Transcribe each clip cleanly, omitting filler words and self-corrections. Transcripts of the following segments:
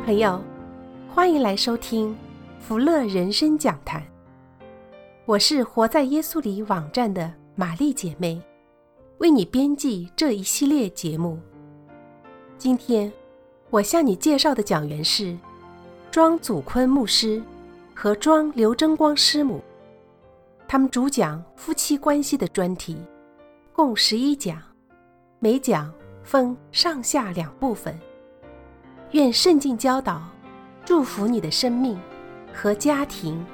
朋友，欢迎来收听福乐人生讲坛。我是活在耶稣里网站的玛丽姐妹，为你编辑这一系列节目。今天我向你介绍的讲员是庄祖坤牧师和庄刘真光师母，他们主讲夫妻关系的专题，共11讲，每讲分上下2部分。愿圣经教导祝福你的生命和家庭。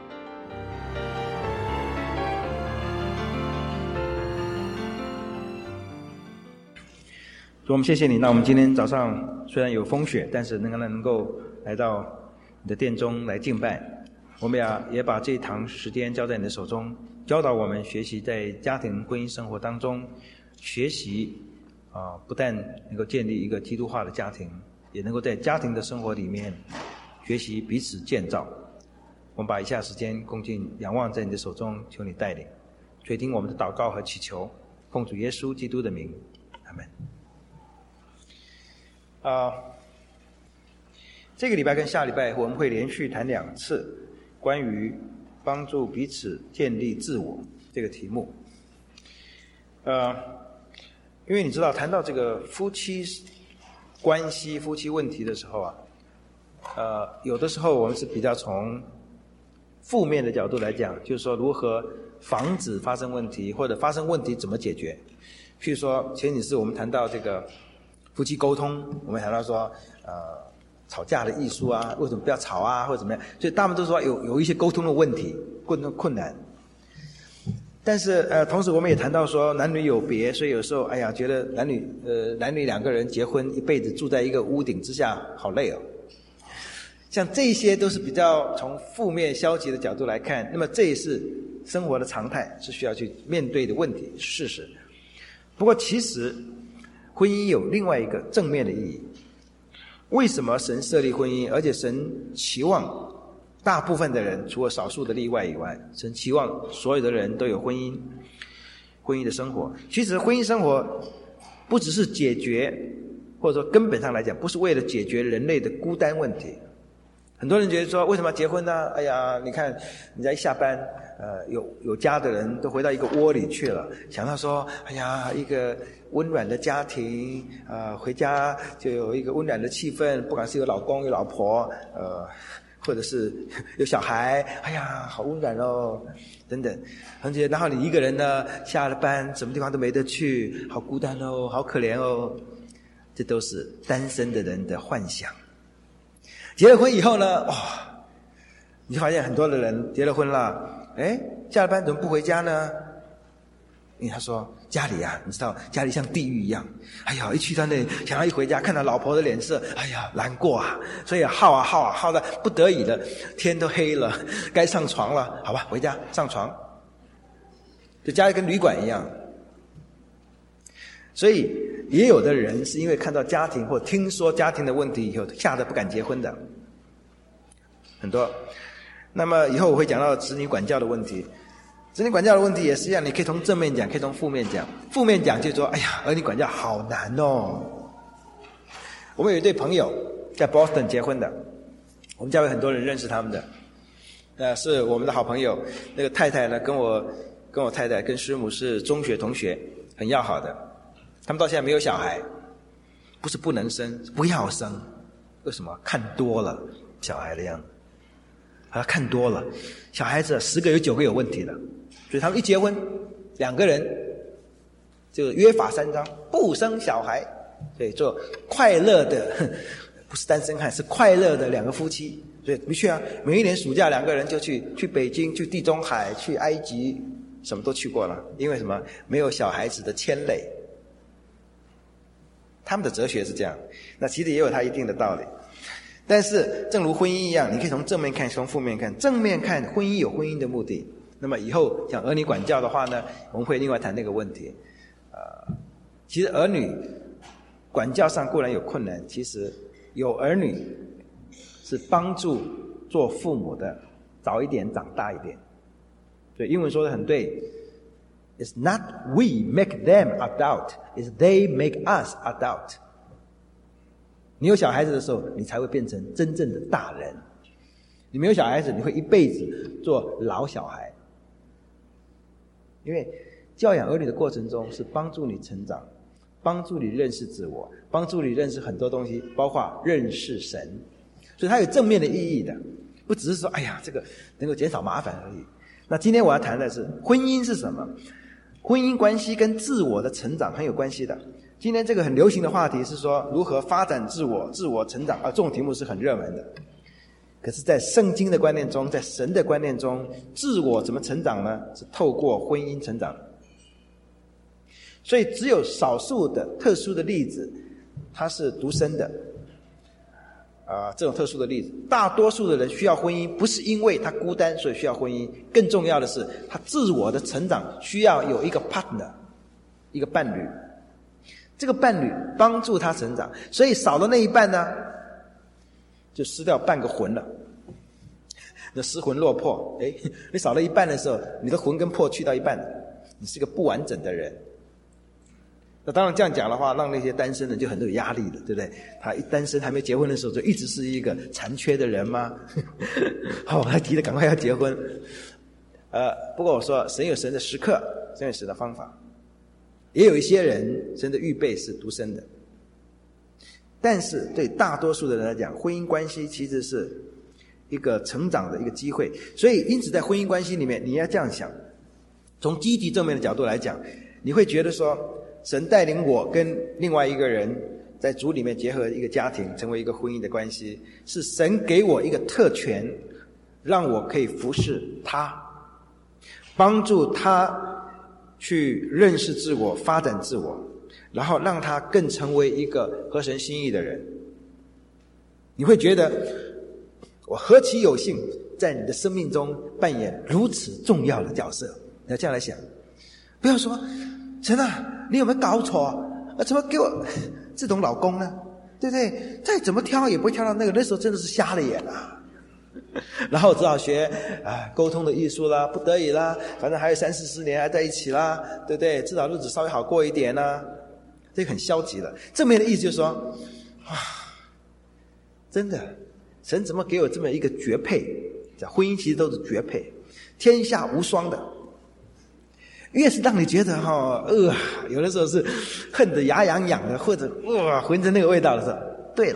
主，我们谢谢你。那我们今天早上虽然有风雪，但是能够来到你的殿中来敬拜。我们也把这一堂时间交在你的手中，教导我们学习在家庭婚姻生活当中学习不但能够建立一个基督化的家庭，也能够在家庭的生活里面学习彼此建造。我们把以下时间恭敬仰望在你的手中，求你带领，垂听我们的祷告和祈求，奉主耶稣基督的名，阿们。这个礼拜跟下礼拜我们会连续谈2次关于帮助彼此建立自我这个题目。因为你知道谈到这个夫妻关系、夫妻问题的时候有的时候我们是比较从负面的角度来讲，就是说如何防止发生问题，或者发生问题怎么解决。譬如说前几次我们谈到这个夫妻沟通，我们谈到说吵架的艺术啊，为什么不要吵啊，或者怎么样，所以他们都说有一些沟通的问题、困难。但是同时我们也谈到说男女有别，所以有时候觉得男女2个人结婚一辈子住在一个屋顶之下好累哦。像这些都是比较从负面消极的角度来看，那么这也是生活的常态，是需要去面对的问题事实。不过其实婚姻有另外一个正面的意义。为什么神设立婚姻，而且神期望大部分的人，除了少数的例外以外，神期望所有的人都有婚姻的生活。其实婚姻生活不只是解决，或者说根本上来讲不是为了解决人类的孤单问题。很多人觉得说为什么要结婚呢？你看人家一下班有家的人都回到一个窝里去了，想到说一个温暖的家庭回家就有一个温暖的气氛，不管是有老公有老婆或者是有小孩，好温暖哦，等等。然后你一个人呢，下了班什么地方都没得去，好孤单哦，好可怜哦。这都是单身的人的幻想。结了婚以后呢，你就发现很多的人结了婚了，下了班怎么不回家呢？因为他说家里你知道家里像地狱一样，一去到那里，想要一回家看到老婆的脸色，难过啊，所以耗的不得已的，天都黑了，该上床了，好吧，回家上床，就家里跟旅馆一样。所以也有的人是因为看到家庭或听说家庭的问题以后，吓得不敢结婚的，很多。那么以后我会讲到子女管教的问题。子女管教的问题也是一样，你可以从正面讲，可以从负面讲。负面讲就是说儿女管教好难哦。我们有一对朋友在 Boston 结婚的，我们教会很多人认识他们的，是我们的好朋友。那个太太呢跟我太太跟师母是中学同学，很要好的。他们到现在没有小孩，不是不能生，不要生。为什么？看多了小孩的样子，看多了小孩子10个有9个有问题的，所以他们一结婚2个人就约法3章，不生小孩，所以做快乐的，不是单身汉，是快乐的2个夫妻。所以的确每一年暑假2个人就去北京，去地中海，去埃及，什么都去过了。因为什么？没有小孩子的牵累。他们的哲学是这样，那其实也有它一定的道理。但是正如婚姻一样，你可以从正面看，从负面看。正面看，婚姻有婚姻的目的。那么以后讲儿女管教的话呢，我们会另外谈那个问题。其实儿女管教上固然有困难，其实有儿女是帮助做父母的早一点长大一点。所以英文说得很对， It's not we make them adult, it's they make us adult。 你有小孩子的时候，你才会变成真正的大人。你没有小孩子，你会一辈子做老小孩。因为教养儿女的过程中是帮助你成长，帮助你认识自我，帮助你认识很多东西，包括认识神。所以它有正面的意义的，不只是说哎呀这个能够减少麻烦而已。那今天我要谈的是婚姻是什么？婚姻关系跟自我的成长很有关系的。今天这个很流行的话题是说如何发展自我、自我成长，这种题目是很热门的。可是在圣经的观念中，在神的观念中，自我怎么成长呢？是透过婚姻成长。所以只有少数的特殊的例子它是独生的这种特殊的例子，大多数的人需要婚姻，不是因为他孤单所以需要婚姻，更重要的是他自我的成长需要有一个 partner， 一个伴侣，这个伴侣帮助他成长。所以少了那一半呢，就失掉半个魂了，那失魂落魄。你少了一半的时候，你的魂跟魄去到一半，你是个不完整的人。那当然这样讲的话，让那些单身的就很有压力了，对不对？他一单身还没结婚的时候，就一直是一个残缺的人吗？好，还提得赶快要结婚。不过我说神有神的时刻，神有神的方法，也有一些人神的预备是独身的。但是对大多数的人来讲，婚姻关系其实是一个成长的一个机会。所以因此在婚姻关系里面，你要这样想，从积极正面的角度来讲，你会觉得说神带领我跟另外一个人在主里面结合一个家庭，成为一个婚姻的关系，是神给我一个特权，让我可以服侍他，帮助他去认识自我，发展自我，然后让他更成为一个合神心意的人。你会觉得我何其有幸在你的生命中扮演如此重要的角色。你要这样来想，不要说神啊你有没有搞错怎么给我这种老公呢，对不对？再怎么挑也不会挑到那个，那时候真的是瞎了眼啊。然后只好学沟通的艺术啦，不得已啦，反正还有30-40年还在一起啦，对不对？至少日子稍微好过一点啦。这个很消极的。正面的意思就是说真的神怎么给我这么一个绝配？婚姻其实都是绝配，天下无双的。越是让你觉得有的时候是恨得牙痒痒的，或者浑身那个味道的时候，对了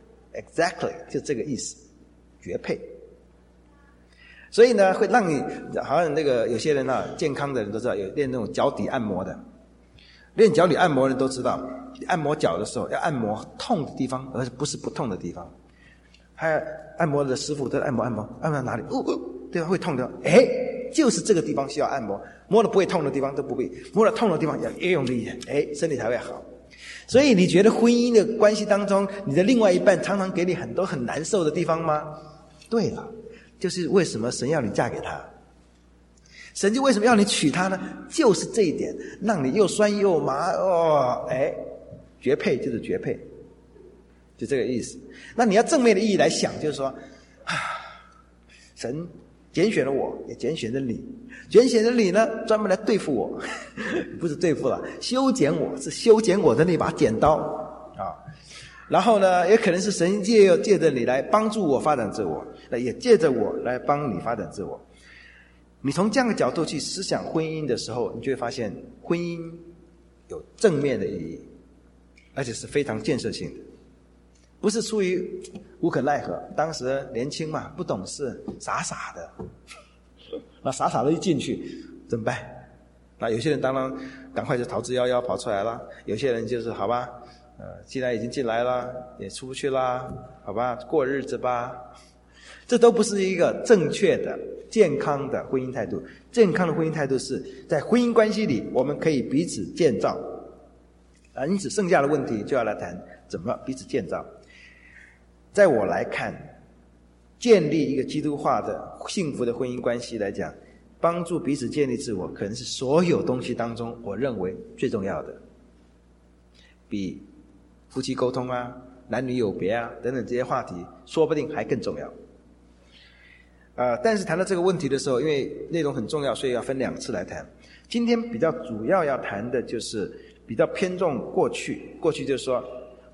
exactly 就这个意思，绝配。所以呢会让你好像那个有些人健康的人都知道有练那种脚底按摩的，练脚底按摩的人都知道，按摩脚的时候要按摩痛的地方，而不是不痛的地方。还有按摩的师傅都按摩到哪里对吧？会痛的就是这个地方需要按摩，摸了不会痛的地方都不必，摸了痛的地方要越用力一点，身体才会好。所以你觉得婚姻的关系当中，你的另外一半常常给你很多很难受的地方吗？对了，就是为什么神要你嫁给他，神就为什么要你娶他呢？就是这一点，让你又酸又麻绝配就是绝配，就这个意思。那你要正面的意义来想，就是说神拣选了我，也拣选了你，拣选了你呢专门来对付我不是对付了，修剪我，是修剪我的那把剪刀然后呢也可能是神借着你来帮助我发展自我，也借着我来帮你发展自我。你从这样的角度去思想婚姻的时候，你就会发现婚姻有正面的意义，而且是非常建设性的，不是出于无可奈何，当时年轻嘛，不懂事，傻傻的，那傻傻的一进去怎么办？那有些人当然赶快就逃之夭夭跑出来了，有些人就是好吧，既然已经进来了，也出不去啦，好吧，过日子吧。这都不是一个正确的、健康的婚姻态度。健康的婚姻态度是在婚姻关系里，我们可以彼此建造。因此剩下的问题就要来谈怎么彼此建造。在我来看，建立一个基督化的幸福的婚姻关系来讲，帮助彼此建立自我，可能是所有东西当中我认为最重要的，比夫妻沟通男女有别等等这些话题说不定还更重要。但是谈到这个问题的时候，因为内容很重要，所以要分2次来谈。今天比较主要要谈的就是比较偏重过去就是说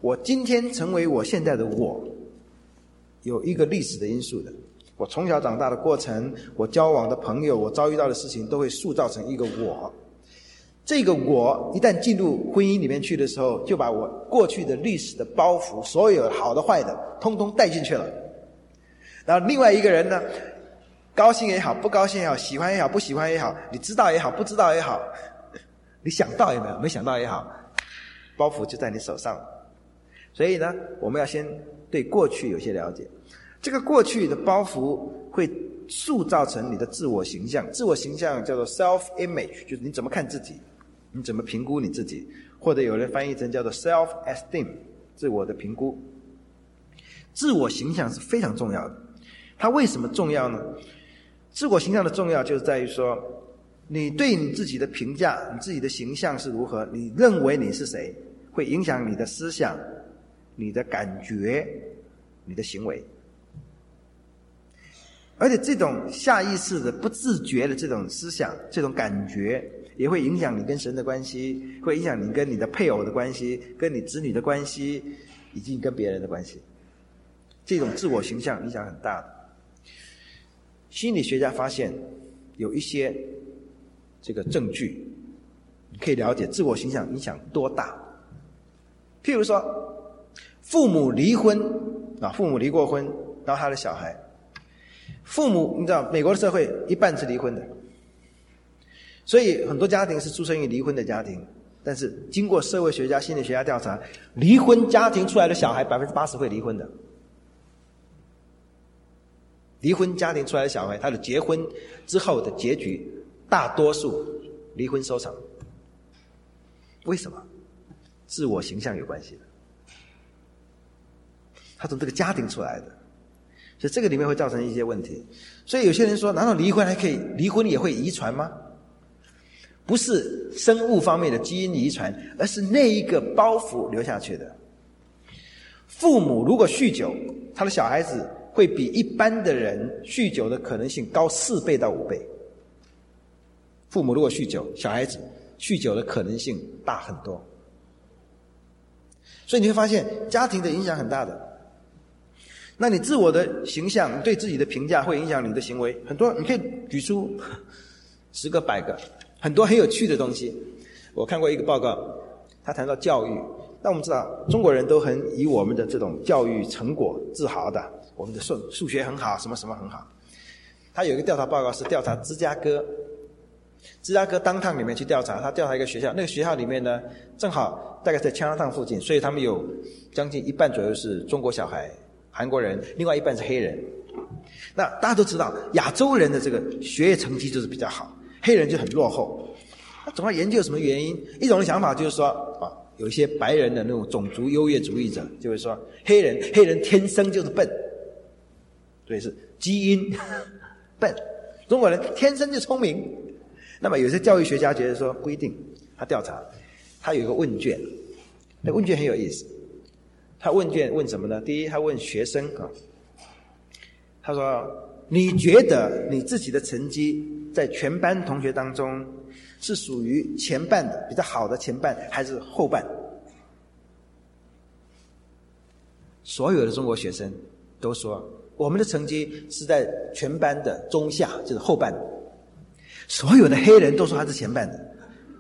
我今天成为我现在的我，有一个历史的因素的。我从小长大的过程，我交往的朋友，我遭遇到的事情，都会塑造成一个我。这个我一旦进入婚姻里面去的时候，就把我过去的历史的包袱，所有好的坏的通通带进去了。然后另外一个人呢，高兴也好，不高兴也好，喜欢也好，不喜欢也好，你知道也好，不知道也好，你想到也没有，没想到也好，包袱就在你手上。所以呢，我们要先对过去有些了解。这个过去的包袱会塑造成你的自我形象，自我形象叫做 self-image， 就是你怎么看自己，你怎么评估你自己，或者有人翻译成叫做 self-esteem， 自我的评估。自我形象是非常重要的。它为什么重要呢？自我形象的重要就是在于说，你对你自己的评价，你自己的形象是如何，你认为你是谁，会影响你的思想、你的感觉、你的行为。而且这种下意识的不自觉的这种思想，这种感觉，也会影响你跟神的关系，会影响你跟你的配偶的关系，跟你子女的关系，以及跟别人的关系。这种自我形象影响很大的。心理学家发现有一些这个证据可以了解自我形象影响多大。譬如说父母离婚啊，父母离过婚，然后他的小孩，父母你知道美国的社会一半是离婚的，所以很多家庭是出生于离婚的家庭，但是经过社会学家、心理学家调查，离婚家庭出来的小孩 80% 会离婚的。离婚家庭出来的小孩，他的结婚之后的结局大多数离婚收场。为什么？自我形象有关系的，他从这个家庭出来的，所以这个里面会造成一些问题。所以有些人说，难道离婚还可以，离婚也会遗传吗？不是生物方面的基因遗传，而是那一个包袱留下去的。父母如果酗酒，他的小孩子会比一般的人酗酒的可能性高4倍到5倍。父母如果酗酒，小孩子酗酒的可能性大很多。所以你会发现家庭的影响很大的。那你自我的形象，你对自己的评价会影响你的行为。很多你可以举出10个100个，很多很有趣的东西。我看过一个报告，他谈到教育。那我们知道中国人都很以我们的这种教育成果自豪的，我们的数学很好，什么什么很好。他有一个调查报告是调查芝加哥 downtown 里面去调查，他调查一个学校，那个学校里面呢正好大概在 Chinatown 附近，所以他们有将近一半左右是中国小孩，韩国人，另外一半是黑人。那大家都知道亚洲人的这个学业成绩就是比较好，黑人就很落后。那总要研究什么原因？一种想法就是说有一些白人的那种种族优越主义者就会说黑人天生就是笨，所以是基因笨，中国人天生就聪明。那么有些教育学家觉得说不一定，他调查，他有一个问卷，那问卷很有意思。他问卷问什么呢？第一，他问学生他说你觉得你自己的成绩在全班同学当中是属于前半的比较好的前半还是后半？所有的中国学生都说我们的成绩是在全班的中下，就是后半。所有的黑人都说他是前半的，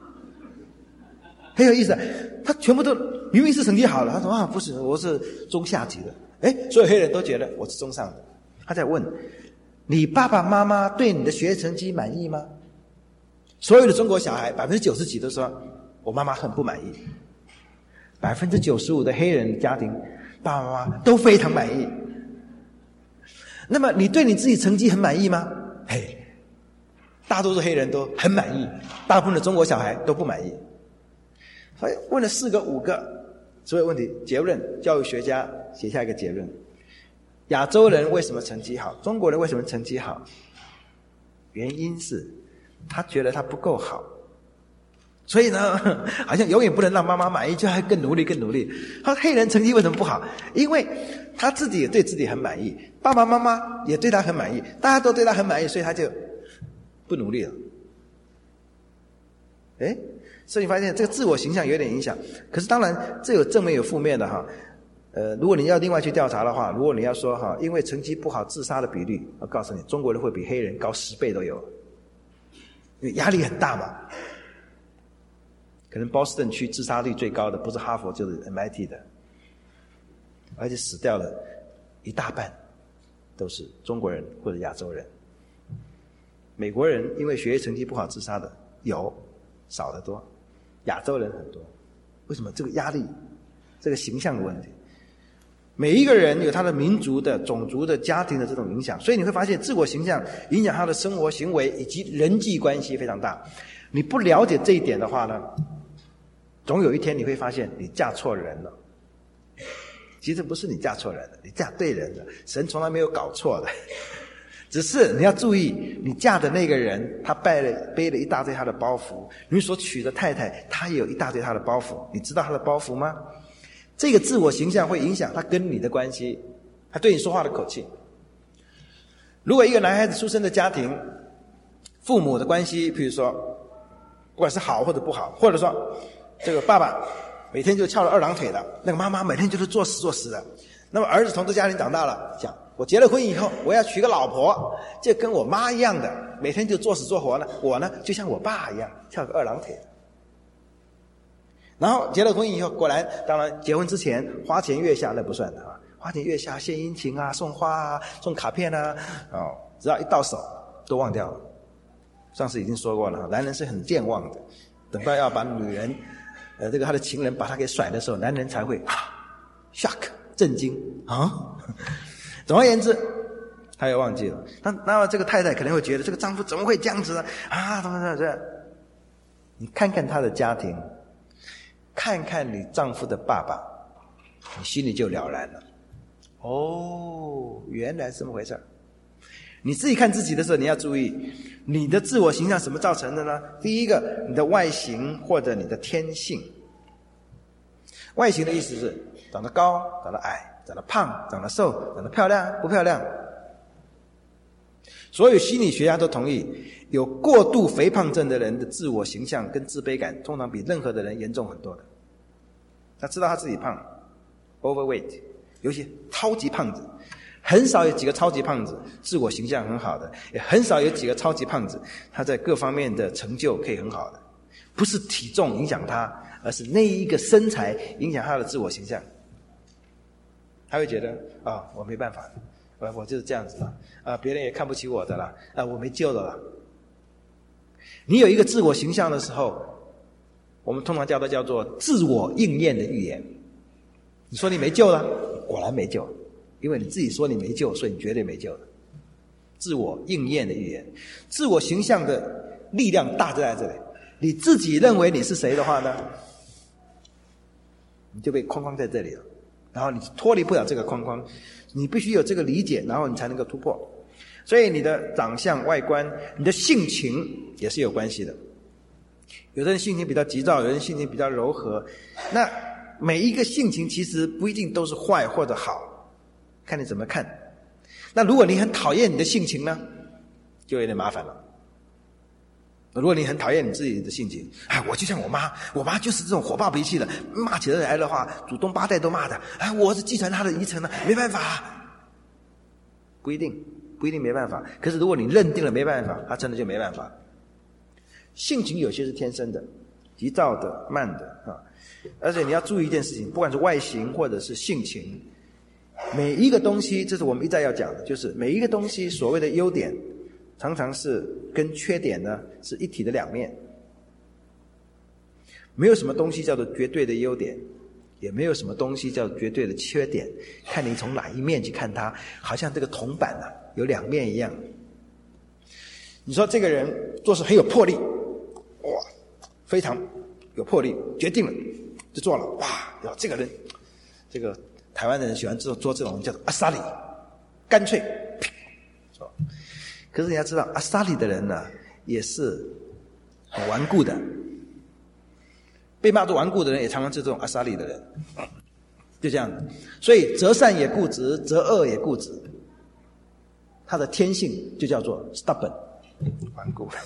很有意思。他全部都明明是成绩好了，他说不是，我是中下级的。所有黑人都觉得我是中上的。他在问你爸爸妈妈对你的学业成绩满意吗？所有的中国小孩90%几都说我妈妈很不满意。95%的黑人家庭爸爸妈妈都非常满意。那么你对你自己成绩很满意吗？大多数黑人都很满意，大部分的中国小孩都不满意。所以问了4个5个所有问题，结论教育学家写下一个结论：亚洲人为什么成绩好，中国人为什么成绩好？原因是他觉得他不够好，所以呢好像永远不能让妈妈满意，就要更努力更努力。他黑人成绩为什么不好？因为他自己也对自己很满意，爸爸妈妈也对他很满意，大家都对他很满意，所以他就不努力了。 所以你发现这个自我形象有点影响。可是当然这有正面有负面的哈。如果你要另外去调查的话，如果你要说哈，因为成绩不好自杀的比率，我告诉你，中国人会比黑人高10倍都有，因为压力很大嘛。可能波士顿区自杀率最高的不是哈佛就是 MIT 的，而且死掉了一大半都是中国人或者亚洲人。美国人因为学业成绩不好自杀的有，少得多，亚洲人很多。为什么？这个压力，这个形象的问题。每一个人有他的民族的、种族的、家庭的这种影响，所以你会发现自我形象影响他的生活行为以及人际关系非常大。你不了解这一点的话呢，总有一天你会发现你嫁错人了。其实不是你嫁错人了，你嫁对人了，神从来没有搞错的。只是你要注意，你嫁的那个人他背了一大堆他的包袱，你所娶的太太她也有一大堆她的包袱，你知道她的包袱吗？这个自我形象会影响他跟你的关系，他对你说话的口气。如果一个男孩子出生的家庭，父母的关系，譬如说不管是好或者不好，或者说这个爸爸每天就翘着2郎腿的，那个妈妈每天就是做死的，那么儿子从这家庭长大了，想我结了婚以后我要娶个老婆，就跟我妈一样的，每天就做死做活呢，我呢就像我爸一样翘个2郎腿的。然后结了婚以后，果然当然结婚之前花前月下那不算的啊，花前月下献殷勤啊，送花啊，送卡片啊，只要一到手都忘掉了。上次已经说过了，男人是很健忘的，等到要把女人这个他的情人把他给甩的时候，男人才会shock 震惊啊。总而言之他也忘记了。那么这个太太可能会觉得这个丈夫怎么会这样子呢？怎么这样？你看看他的家庭，看看你丈夫的爸爸，你心里就了然了。原来是这么回事。你自己看自己的时候，你要注意你的自我形象什么造成的呢？第一个，你的外形或者你的天性。外形的意思是长得高、长得矮、长得胖、长得瘦、长得漂亮不漂亮。所有心理学家都同意，有过度肥胖症的人的自我形象跟自卑感通常比任何的人严重很多的。他知道他自己胖 overweight， 尤其超级胖子，很少有几个超级胖子自我形象很好的，也很少有几个超级胖子他在各方面的成就可以很好的。不是体重影响他，而是那一个身材影响他的自我形象。他会觉得我没办法，我就是这样子了，别人也看不起我的了，我没救了。你有一个自我形象的时候，我们通常叫做自我应验的预言。你说你没救了，果然没救，因为你自己说你没救，所以你绝对没救了。自我应验的预言，自我形象的力量大就在这里。你自己认为你是谁的话呢，你就被框框在这里了，然后你脱离不了这个框框，你必须有这个理解，然后你才能够突破。所以你的长相外观，你的性情也是有关系的。有的人性情比较急躁，有人性情比较柔和，那每一个性情其实不一定都是坏或者好，看你怎么看。那如果你很讨厌你的性情呢，就有点麻烦了。如果你很讨厌你自己的性情，我就像我妈就是这种火爆脾气的，骂起来的话祖宗8代都骂的，我是继承她的遗传的，没办法。不一定没办法，可是如果你认定了没办法，他真的就没办法。性情有些是天生的，急躁的、慢的而且你要注意一件事情，不管是外形或者是性情，每一个东西，这是我们一再要讲的，就是每一个东西所谓的优点常常是跟缺点呢是一体的两面。没有什么东西叫做绝对的优点，也没有什么东西叫绝对的缺点，看你从哪一面去看它，好像这个铜板有两面一样。你说这个人做事很有魄力，非常有魄力，决定了就做了，这个人，这个台湾的人喜欢做这种叫做阿萨里，干脆做。可是你要知道，阿萨里的人呢也是很顽固的，被骂作顽固的人也常常是这种阿萨里的人，就这样。所以择善也固执，择恶也固执，他的天性就叫做 stubborn， 顽固。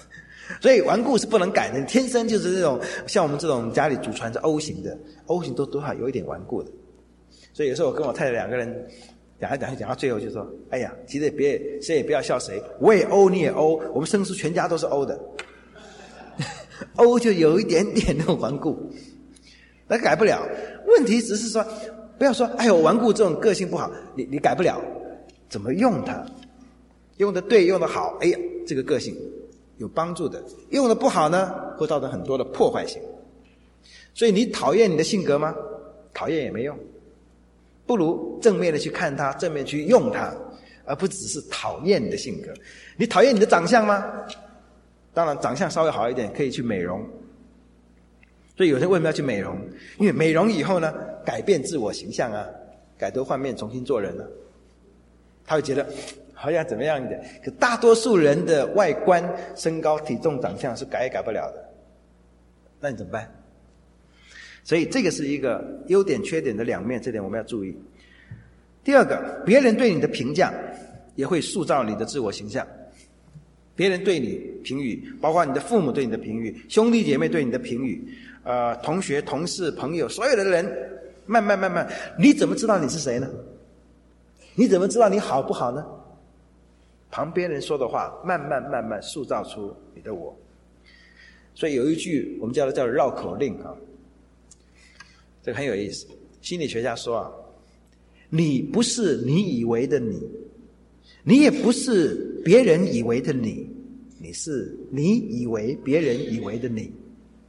所以顽固是不能改的，天生就是这种，像我们这种家里祖传是 O 型的 ，O 型都多少有一点顽固的。所以有时候我跟我太太两个人讲来讲去，讲到最后就说：“哎呀，其实谁也不要笑谁，我也 O， 你也 O， 我们生出全家都是 O 的。O 就有一点点那种顽固，那改不了。问题只是说，不要说哎呦顽固这种个性不好，你改不了，怎么用它？用的对，用的好，哎呀，这个个性有帮助的；用的不好呢，会造成很多的破坏性。所以你讨厌你的性格吗？讨厌也没用。”不如正面的去看它，正面去用它，而不只是讨厌你的性格。你讨厌你的长相吗？当然长相稍微好一点可以去美容。所以有人为什么要去美容？因为美容以后呢，改变自我形象啊，改头换面重新做人了。他会觉得好像怎么样一点。可大多数人的外观、身高、体重、长相是改也改不了的。那你怎么办？所以这个是一个优点缺点的两面，这点我们要注意。第二个，别人对你的评价也会塑造你的自我形象。别人对你评语，包括你的父母对你的评语，兄弟姐妹对你的评语，同学、同事、朋友，所有的人，慢慢，你怎么知道你是谁呢？你怎么知道你好不好呢？旁边人说的话，慢慢塑造出你的我。所以有一句我们叫绕口令啊。这个很有意思，心理学家说啊，你不是你以为的你，你也不是别人以为的你，你是你以为别人以为的你。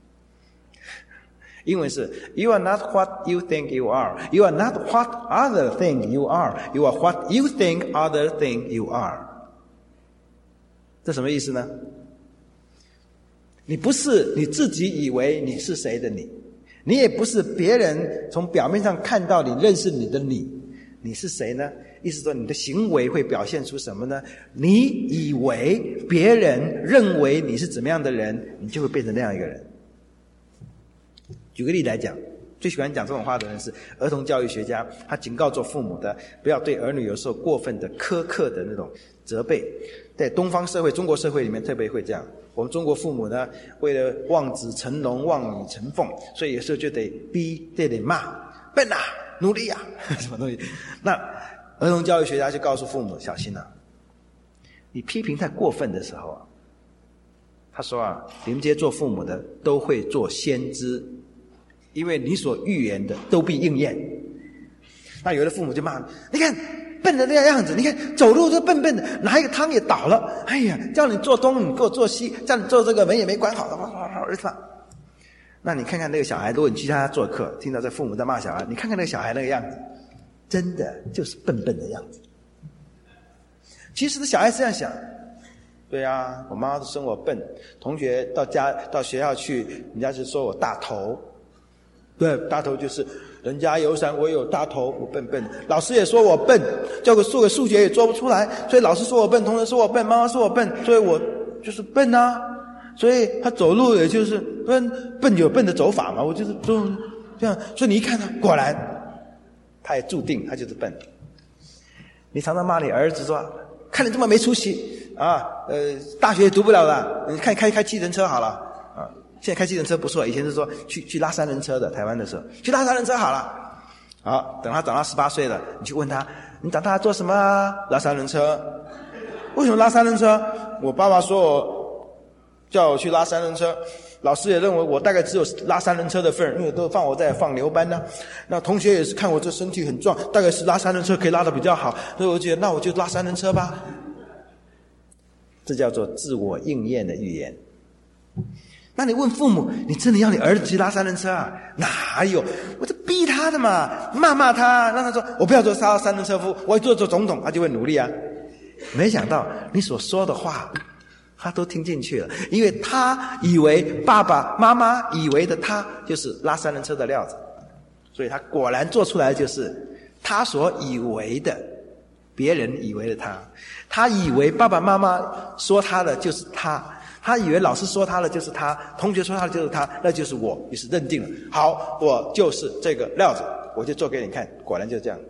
英文是 You are not what you think you are. You are not what other think you are. You are what you think other think you are. 这什么意思呢？你不是你自己以为你是谁的你，你也不是别人从表面上看到你认识你的你，你是谁呢？意思说你的行为会表现出什么呢？你以为别人认为你是怎么样的人，你就会变成那样一个人。举个例来讲，最喜欢讲这种话的人是儿童教育学家，他警告做父母的不要对儿女有时候过分的苛刻的那种责备。在东方社会、中国社会里面特别会这样，我们中国父母呢，为了望子成龙、望女成凤，所以有时候就得逼，得骂，笨啊，努力啊，什么东西。那儿童教育学家就告诉父母小心啊，你批评太过分的时候啊，他说啊，你们这些做父母的都会做先知，因为你所预言的都必应验。那有的父母就骂，你看笨的那样子，你看走路都笨笨的，拿一个汤也倒了，哎呀，叫你做东你给我做西，叫你做这个门也没关好，儿子。那你看看那个小孩，如果你去他做客，听到这父母在骂小孩，你看看那个小孩那个样子，真的就是笨笨的样子。其实小孩是这样想，对啊，我妈妈生我笨，同学到学校去，人家就说我大头，对，大头就是人家有伞我有大头，我笨笨的。老师也说我笨，做个数学也做不出来，所以老师说我笨，同学说我笨，妈妈说我笨，所以我就是笨啊。所以他走路也就是笨有笨的走法嘛，我就是这样。所以你一看他，果然他也注定他就是笨。你常常骂你儿子说，看你这么没出息啊，大学也读不了了，你看开计程车好了啊。现在开计程车不错，以前是说去拉三轮车的，台湾的时候去拉三轮车好了。好，等他长到18岁了，你去问他，你长大做什么啊？拉三轮车。为什么拉三轮车？我爸爸说叫我去拉三轮车，老师也认为我大概只有拉三轮车的份，因为都放牛班呢。那同学也是看我这身体很壮，大概是拉三轮车可以拉得比较好，所以我觉得那我就拉三轮车吧。这叫做自我应验的预言。那你问父母，你真的要你儿子去拉三轮车啊？哪有？我就逼他的嘛，骂他，让他说我不要做三轮车夫，我要做总统，他就会努力啊。没想到你所说的话他都听进去了，因为他以为爸爸妈妈以为的他就是拉三轮车的料子，所以他果然做出来就是他所以为的，别人以为的他以为爸爸妈妈说他的就是他以为老师说他的就是他，同学说他的就是他，那就是我，于是认定了，好，我就是这个料子，我就做给你看，果然就这样。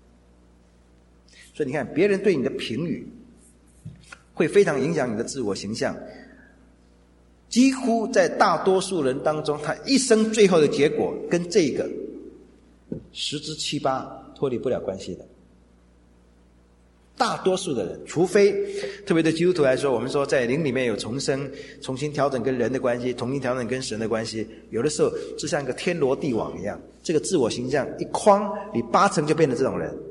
所以你看，别人对你的评语会非常影响你的自我形象。 几乎在大多数人当中，他一生最后的结果跟这个十之七八脱离不了关系的。大多数的人，除非特别对基督徒来说，我们说在灵里面有重生，重新调整跟人的关系，重新调整跟神的关系，有的时候就像一个天罗地网一样，这个自我形象一框，你80%就变成这种人。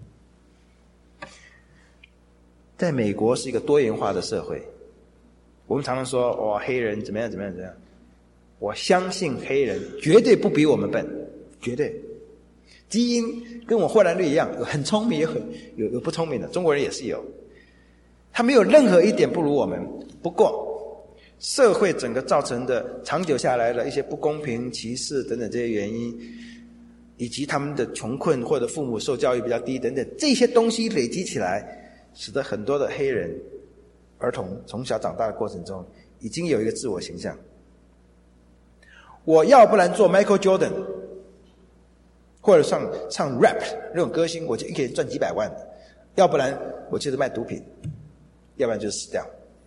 在美国是一个多元化的社会，我们常常说哇，黑人怎么样怎么样怎么样，我相信黑人绝对不比我们笨，绝对。基因跟我霍兰绿一样，有很聪明，有不聪明的，中国人也是有，他没有任何一点不如我们。不过社会整个造成的长久下来的一些不公平、歧视等等这些原因，以及他们的穷困或者父母受教育比较低等等，这些东西累积起来，使得很多的黑人儿童从小长大的过程中已经有一个自我形象。我要不然做 Michael Jordan，或者唱 rap 那种歌星，我就一个人赚几百万，要不然我就是卖毒品，要不然就是死掉。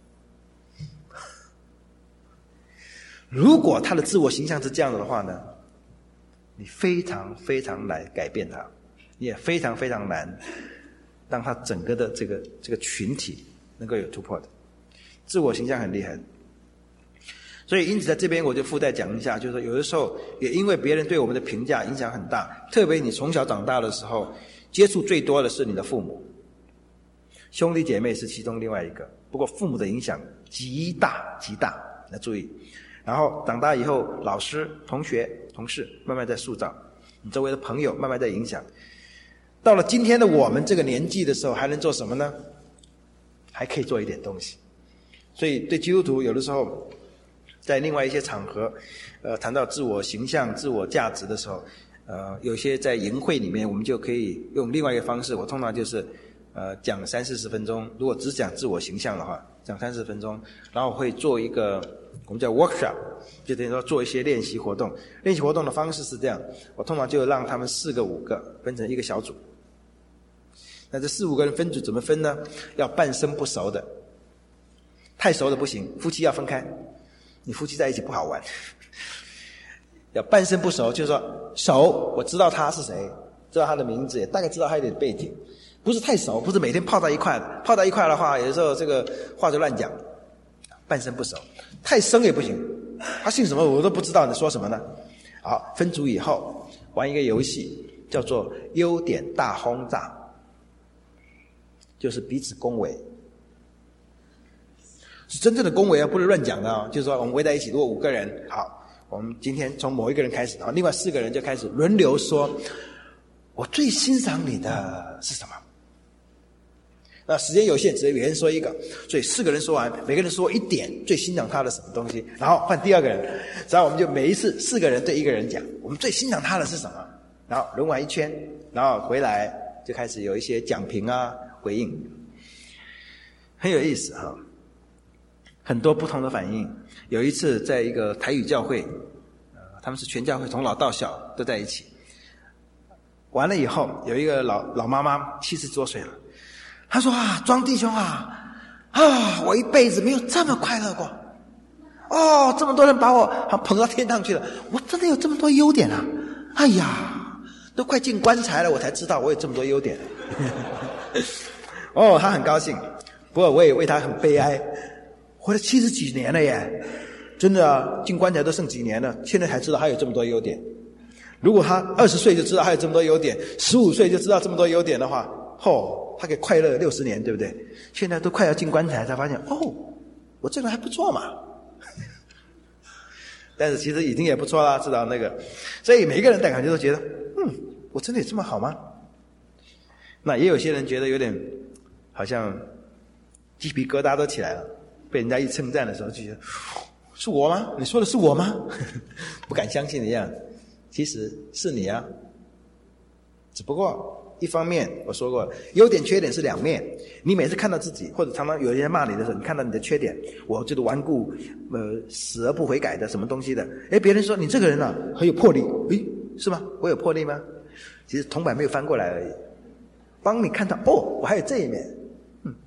如果他的自我形象是这样的话呢，你非常非常难改变他，你也非常非常难让他整个的这个群体能够有突破的。自我形象很厉害的。所以因此在这边我就附带讲一下，就是说有的时候也因为别人对我们的评价影响很大，特别你从小长大的时候接触最多的是你的父母，兄弟姐妹是其中另外一个，不过父母的影响极大极大，要注意。然后长大以后老师、同学、同事慢慢在塑造，你周围的朋友慢慢在影响。到了今天的我们这个年纪的时候还能做什么呢？还可以做一点东西。所以对基督徒有的时候在另外一些场合谈到自我形象、自我价值的时候，有些在营会里面我们就可以用另外一个方式，我通常就是讲30-40分钟，如果只讲自我形象的话讲30分钟，然后我会做一个我们叫 workshop， 就等于说做一些练习活动。练习活动的方式是这样，我通常就让他们4个5个分成一个小组。那这4-5个人分组怎么分呢？要半生不熟的，太熟的不行，夫妻要分开，你夫妻在一起不好玩。要半生不熟，就是说熟，我知道他是谁，知道他的名字，也大概知道他一点背景，不是太熟，不是每天泡在一块的。泡在一块的话，有的时候这个话就乱讲。半生不熟，太生也不行，他姓什么我都不知道，你说什么呢？好，分组以后玩一个游戏，叫做优点大轰炸，就是彼此恭维。是真正的恭维啊，不是乱讲的啊。就是说我们围在一起，如果5个人，好，我们今天从某一个人开始，然后另外4个人就开始轮流说，我最欣赏你的是什么？那时间有限，只有每个人说一个，所以4个人说完，每个人说一点最欣赏他的什么东西，然后换第2个人，然后我们就每一次4个人对1个人讲，我们最欣赏他的是什么？然后轮完一圈，然后回来就开始有一些讲评啊、回应，很有意思哈。很多不同的反应。有一次在一个台语教会，他们是全教会从老到小都在一起。完了以后，有一个老妈妈70多岁了，她说啊，庄弟兄啊，我一辈子没有这么快乐过。哦，这么多人把我捧到天上去了，我真的有这么多优点啊！哎呀，都快进棺材了，我才知道我有这么多优点。哦，她很高兴，不过我也为她很悲哀。活了70几年了耶，真的啊，进棺材都剩几年了，现在才知道他有这么多优点。如果他20岁就知道他有这么多优点，15岁就知道这么多优点的话，他可以快乐60年，对不对？现在都快要进棺材才发现，我这个还不错嘛。但是其实已经也不错啦，知道那个。所以每个人的感觉都觉得，我真的有这么好吗？那也有些人觉得有点好像鸡皮疙瘩都起来了。被人家一称赞的时候就觉得是我吗？你说的是我吗？不敢相信的样子。其实是你啊，只不过一方面我说过，优点缺点是2面。你每次看到自己，或者常常有人骂你的时候，你看到你的缺点，我这个顽固死而不悔改的什么东西的，别人说你这个人啊很有魄力，是吗？我有魄力吗？其实铜板没有翻过来而已，帮你看到我还有这一面。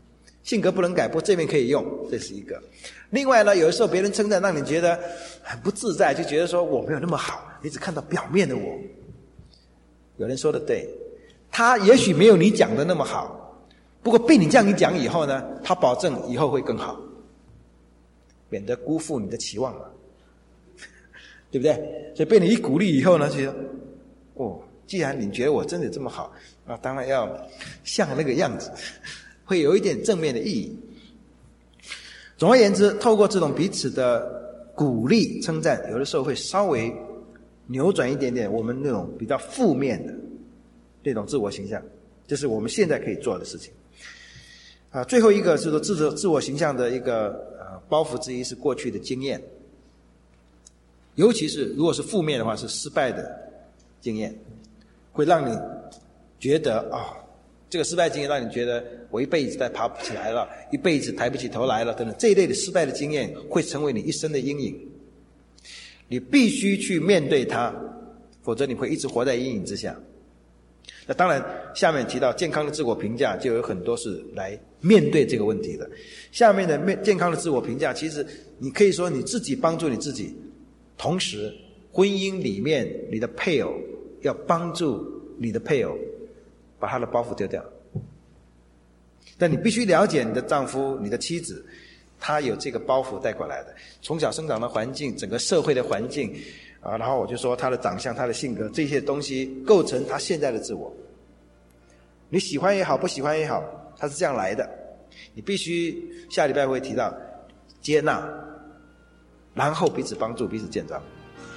性格不能改，不过这面可以用，这是一个。另外呢，有的时候别人称赞让你觉得很不自在，就觉得说我没有那么好，你只看到表面的我。有人说的对，他也许没有你讲的那么好，不过被你这样一讲以后呢，他保证以后会更好，免得辜负你的期望嘛，对不对？所以被你一鼓励以后呢，觉得哦，既然你觉得我真的这么好，那当然要像那个样子，会有一点正面的意义。总而言之，透过这种彼此的鼓励称赞，有的时候会稍微扭转一点点我们那种比较负面的那种自我形象，这是我们现在可以做的事情。最后一个是说自我形象的一个包袱之一是过去的经验，尤其是如果是负面的话，是失败的经验，会让你觉得这个失败经验让你觉得我一辈子再爬不起来了，一辈子抬不起头来了等等，这一类的失败的经验会成为你一生的阴影。你必须去面对它，否则你会一直活在阴影之下。那当然下面提到健康的自我评价，就有很多是来面对这个问题的。下面的健康的自我评价，其实你可以说你自己帮助你自己，同时婚姻里面你的配偶要帮助你的配偶把他的包袱丢掉。但你必须了解你的丈夫你的妻子，他有这个包袱带过来的，从小生长的环境，整个社会的环境然后我就说他的长相他的性格，这些东西构成他现在的自我。你喜欢也好不喜欢也好，他是这样来的，你必须下礼拜会提到接纳，然后彼此帮助彼此建造。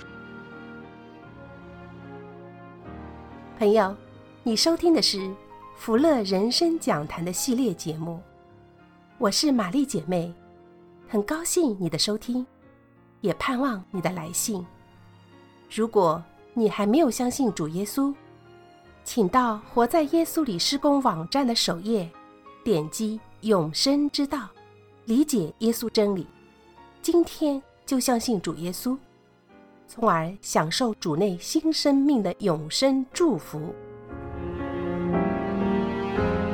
朋友，你收听的是福乐人生讲坛的系列节目，我是玛丽姐妹，很高兴你的收听，也盼望你的来信。如果你还没有相信主耶稣，请到活在耶稣里施工网站的首页，点击永生之道，理解耶稣真理，今天就相信主耶稣，从而享受主内新生命的永生祝福。